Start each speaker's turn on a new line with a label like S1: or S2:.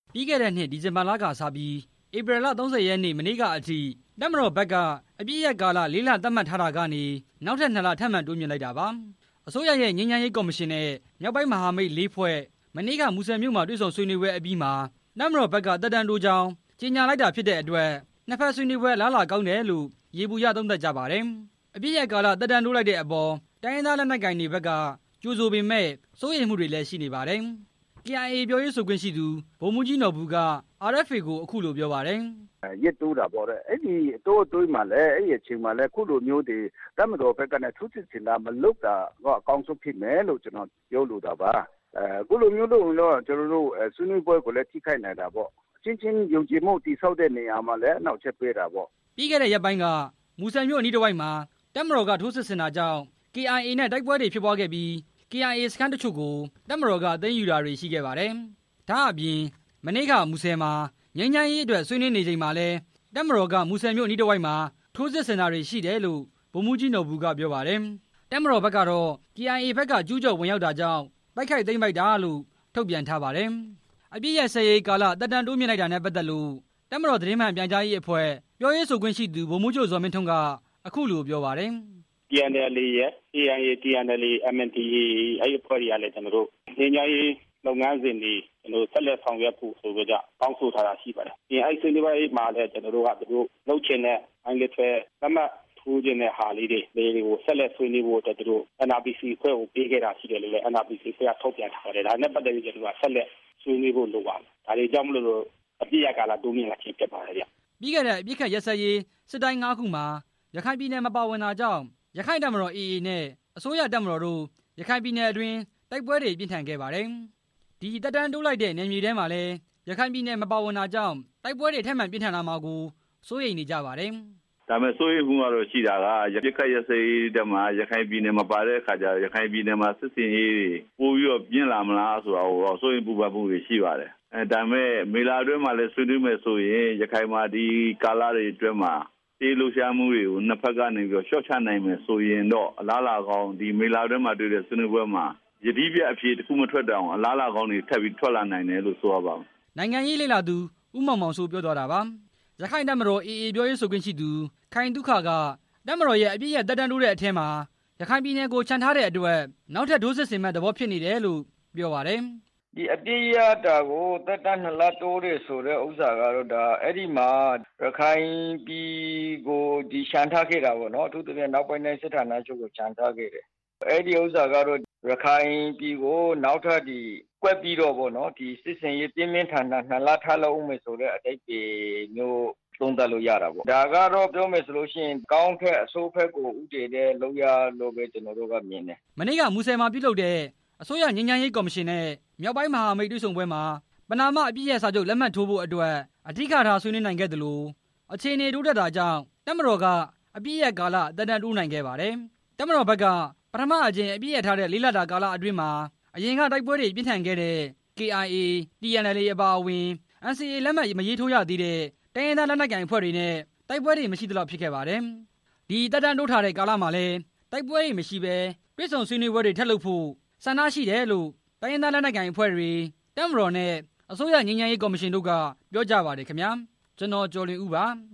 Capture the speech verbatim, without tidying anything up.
S1: ပြီးခဲ့တဲ့နှစ်ဒီဇင်ဘာလကစပြီးဧပြီလ၃၀ရက်နေ့မနေ့ကအထိတပ်မတော်ဘက်ကအပြည့်ရက်ကာလလေးလသတ်မှတ်ထားတာကနေနောက်ထပ်နှစ်လထပ်မံတိုးမြင့်လိုက်တာပါအစိုးရရဲ့ငြိမ်းချမ်းရေးကော်မရှင်နဲ့မြောက်ပိုင်းမဟာမိတ်လေးဖွဲ့မနေ့ကမူဆယ်မြို့မှာတွေ့ဆုံဆွေးနွေးပွဲအပြီးမှာတပ်မတော်ဘက်ကတပ်တန်းတိုးကြောင်းကြေညာလိုက်တာဖြစ်တဲ့အတွက်နှစ်ဖက်ဆွေးနွေးပွဲလားလာကောင်းတယ်လို့ရေဘူးရသုံးသပ်ကြပါတယ်အပြည့်ရက်ကာလတပ်တန်းတိုးလိုက်တဲ့အပေါ်တိုင်းရင်းသားလက်နက်ကိုင်တွေဘက်ကကြိုဆိုပေမဲ့စိုးရိမ်မှုတွေလည်းရှိနေပါတယ် ကေအိုင်အေ ပြောရေးဆိုခွင့်ရှိသူဗိုလ်မှူးကြီးနော်ဘူက အာရ်အက်ဖ်အေ ကိုအခုလိုပြောပါတယ်
S2: ရစ်တိုးတာပေါ့တဲ့အဲ့ဒီတိုးတိုးမှလည်းအဲ့ဒီအချိန်မှလည်းခုလိုမျိုးတွေတပ်မတော်ဘက်ကနဲ့ထုစစ်စင်တာမလုပ်တာတော့အကောင်းဆုံးဖြစ်မယ်လို့ကျွန်တော်ပြောလိုတာပါအဲခုလိုမျိုးလို့တော့ကျွန်တော်တို့ဆွေးနွေးပွဲကိုလည်းထိခိုက်နိုင်တာပေါ့အချင်းချင်းယုံကြည်မှုတည်ဆောက်တဲ့နေရာမှာလည်းအနောက်ချက်ပေးတာပေါ့
S1: ပြီးခဲ့တဲ့ရက်ပိုင်းကမူဆယ်မြို့အနီးတစ်ဝိုက်မှာတပ်မတော်ကထိုးစစ်ဆင်တာကြောင့် ကေအိုင်အေ နဲ့တိုက်ပွဲတွေဖြစ်ပွားခဲ့ပြီး ကေအိုင်အေ စခန်းတချို့ကိုတပ်မတော်ကသိမ်းယူတာတွေရှိခဲ့ပါတယ်ဒါအပြင်မနေ့ကမူဆယ်မှာငြိမ်းချမ်းရေးအတွက်ဆွေးနွေးနေချိန်မှာလဲတပ်မတော်ကမူဆယ်မြို့အနီးတစ်ဝိုက်မှာထိုးစစ်ဆင်တာတွေရှိတယ်လို့ဗိုလ်မှူးကြီးနော်ဘူကပြောပါတယ်တပ်မတော်ဘက်ကတော့ ကေအိုင်အေ ဘက်ကကျူးကျော်ဝင်ရောက်တာကြောင့်တိုက်ခိုက်သိမ်းပိုက်တာလို့ထုတ်ပြန်ထားပါတယ်အပြည့်ရဲ့ဆယ်ရေးကာလတပ်တန်းတိုးမြင့်လိုက်တာနဲ့ပတ်သက်လို့တပ်မတော်သတင်းမှန်ပြန်ကြားရေးအဖွဲ့ပြောရေးဆိုခွင့်ရှိသူဗိုလ်မှူးချုပ်ဇော်မင်းထွန်းကအခုလိုပြောပါတယ်
S3: တီ အန် အယ် အေ ရဲ့ အေ အိုင် အေ တီ အန် အယ် အေ အမ် အန် ဒီ အေ အဲ့ဒီအဖွဲ့တွေကလည်းကျွန်တော်တို့ငြိမ်းချမ်းရေးလုပ်ငန်းစဉ်တွေကျွန်တော်ဆက်လက်ဆောင်ရွက်ဖို့ဆိုကြတောင်းဆိုထားတာရှိပါတယ်။ဒီအဲ့ဒီဆွေးနွေးပွဲမှာလည်းကျွန်တော်တို့ကသူတို့လှုပ်ချင်တဲ့အင်္ဂလိပ်ဖွဲ့လက်မှတ်ထိုးခြင်းတဲ့ဟာလေးတွေတွေကိုဆက်လက်ဆွေးနွေးဖို့အတွက်သူတို့ အန် အာร์ ပီ စီ ဖွဲ့ကိုပေးခဲ့တာရှိတယ်လို့လည်း အန် အာร์ ပီ စီ ဖွဲ့ကထုတ်ပြန်ထားပါတယ်။ဒါနဲ့ပတ်သက်ပြီးကျွန်တော်ကဆက်လက်ဆွေးနွေးဖို့လိုပါတယ်။ဒါတွေကြောင့်မလို့အပြည့်ရကာလတိုးမြင့်လာခြင်းဖြစ်ပါတယ်ဗျ
S1: ။ပြီးခဲ့တဲ့အပြည့်ခတ်ရက်စက်ရေးစစ်တိုင်း၅ခုမှာရခိုင်ပြည်နယ်မပါဝင်တာကြောင့်ရခိုင်တပ်မတော် အေအေ နဲ့အစိုးရတပ်မတော်တို့ရခိုင်ပြည်နယ်အတွင်းတိုက်ပွဲတွေပြင်းထန်ခဲ့ပါတယ်။ဒီတပ်တန်းတိုးလိုက်တဲ့နယ်မြေထဲမှာလည်းရခိုင်ပြည်နယ်မပါဝင်တာကြောင့်တိုက်ပွဲတွေထပ်မံပြင်းထန်လာမှာကိုစိုးရိမ်နေကြပါတယ်
S4: ။ဒါပေမဲ့စိုးရိမ်မှုကတော့ရှိတာကရပြစ်ခတ်ရစေးတဲ့မှာရခိုင်ပြည်နယ်မပါတဲ့အခါကျရခိုင်ပြည်နယ်မှာစစ်စင်ရေးပို့ပြီးတော့ပြင်းလာမလားဆိုတာကိုတော့စိုးရိမ်ပူပန်မှုတွေရှိပါတယ်။အဲဒါပေမဲ့မေလာအတွင်းမှာလည်းဆွေးနွေးမယ်ဆိုရင်ရခိုင်မှာဒီကာလတွေအတွင်းမှာဒီလှူရှားမှုတွေကိုနှစ်ဖက်ကနေပြီးတော့ရှော့ချနိုင်မယ်ဆိုရင်တော့အလားလာကောင်းဒီမေလာအတွင်းမှာတွေ့တဲ့ဆွေးနွေးပွဲမှာယတိပြအဖြစ်တစ်ခုမထွက်တောင်အလားလာကောင်းတွေထပ်ပြီးထွက်လာနိုင်တယ်လို့ဆိုရပါမယ်
S1: ။နိုင်ငံရေးလေ့လာသူဦးမောင်မောင်ဆိုပြောသွားတာပါ။ရခိုင်တပ်မတော် အေအေ ပြောရေးဆိုခွင့်ရှိသူခိုင်ဒုက္ခကတပ်မတော်ရဲ့အပြည့်ရဲ့တပ်တန်းတိုးတဲ့အထက်မှာရခိုင်ပြည်နယ်ကိုခြံထားတဲ့အတွက်နောက်ထပ်ဒိုးစစ်ဆင်မဲ့သဘောဖြစ်နေတယ်လို့ပြောပါတယ်
S2: ။ဒီအပြည့်ရတာကိုတပ်တန်းနှစ်လတိုးတယ်ဆိုတဲ့ဥစ္စာကတော့ဒါအဲ့ဒီမှာရခိုင်ပြည်ကိုဒီခြံထားခဲ့တာပေါ့နော်အထူးသဖြင့်နောက်ပိုင်းတိုင်းစစ်ဌာနချုပ်ကိုခြံထားခဲ့တယ်အဲ့ဒီဥစ္စာကတော့ရခိုင်ပြည်ကိုနောက်ထပ်ဒီကွက်ပြီးတော့ပေါ့နော်ဒီစစ်စင်ရေးပြင်းပြင်းထန်ထန်နှစ်လထားလို့ဦးမယ်ဆိုတဲ့အတိတ်တွေမျိုးသုံးသပ်လို့ရတာပေါ့ဒါကတော့ပြောမယ်ဆိုလို့ရှိရင်ကောင်းထက်အဆိုးဖက်ကိုဥတည်တဲ့လောက်ရလို့ပဲကျွန်တော်တို့ကမြင်တယ်
S1: မနေ့ကမူဆယ်မှာပြုလုပ်တဲ့အစိုးရငြိမ်းချမ်းရေးကော်မရှင်နဲ့မြောက်ပိုင်းမဟာမိတ်တွေ့ဆုံပွဲမှာပနာမအပြည့်ရဲ့စာချုပ်လက်မှတ်ထိုးဖို့အတွက်အဓိကထားဆွေးနွေးနိုင်ခဲ့တယ်လို့အခြေအနေတိုးတက်တာကြောင့်တပ်မတော်ကအပြည့်ရဲ့ကာလအတန်းတန်းတိုးနိုင်ခဲ့ပါတယ်တပ်မတော်ဘက်ကပထမအကြိမ်အပြည့်ရထားတဲ့လေးလတာကာလအတွင်းမှာအရင်ကတိုက်ပွဲတွေပြင်းထန်ခဲ့တဲ့ ကေအိုင်အေ တီ အန် အယ် အေ အပါအဝင် အန် စီ အေ လက်မှတ်မရေးထိုးရသေးတဲ့တိုင်းရင်းသားလက်နက်ကိုင်အဖွဲ့တွေနဲ့တိုက်ပွဲတွေမရှိသလောက်ဖြစ်ခဲ့ပါတယ်။ဒီတပ်တန်းတိုးထားတဲ့ကာလမှာလည်းတိုက်ပွဲတွေမရှိဘဲပြည်စုံဆွေးနွေးပွဲတွေထပ်လုပ်ဖို့ဆန္ဒရှိတယ်လို့တိုင်းရင်းသားလက်နက်ကိုင်အဖွဲ့တွေတပ်မတော်နဲ့အစိုးရငြိမ်းချမ်းရေးကော်မရှင်တို့ကပြောကြပါတယ်ခင်ဗျာ။ကျွန်တော်ကျော်လွင်ဦးပါ